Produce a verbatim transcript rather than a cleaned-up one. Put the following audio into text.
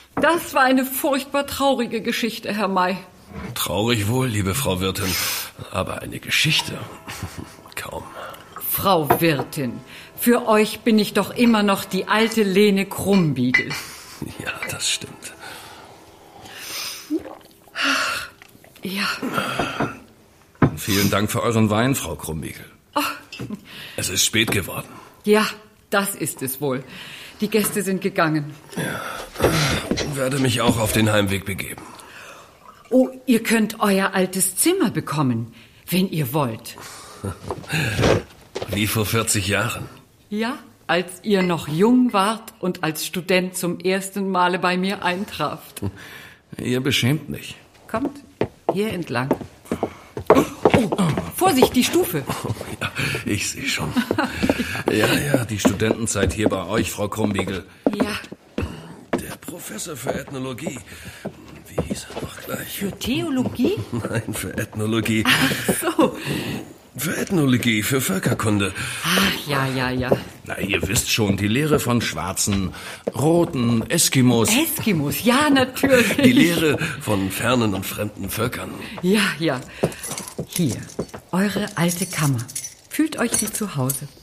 Das war eine furchtbar traurige Geschichte, Herr May. Traurig wohl, liebe Frau Wirtin, aber eine Geschichte kaum. Frau Wirtin, für euch bin ich doch immer noch die alte Lene Krumbiegel. Ja, das stimmt. Ja. Vielen Dank für euren Wein, Frau Krumbiegel. Ach. Es ist spät geworden. Ja, das ist es wohl. Die Gäste sind gegangen. Ja, ich werde mich auch auf den Heimweg begeben. Oh, ihr könnt euer altes Zimmer bekommen, wenn ihr wollt. Wie vor vierzig Jahren. Ja, als ihr noch jung wart und als Student zum ersten Male bei mir eintraft. Ihr beschämt mich. Kommt, hier entlang. Oh, oh, Vorsicht, die Stufe. Oh, ja, ich sehe schon. Ja, ja, die Studentenzeit hier bei euch, Frau Krumbiegel. Ja. Der Professor für Ethnologie. Wie hieß er noch gleich? Für Theologie? Nein, für Ethnologie. Ach so. Für Ethnologie, für Völkerkunde. Ach, ja, ja, ja. Na, ihr wisst schon, die Lehre von schwarzen, roten Eskimos. Eskimos, ja, natürlich. Die Lehre von fernen und fremden Völkern. Ja, ja. Hier, eure alte Kammer. Fühlt euch wie zu Hause.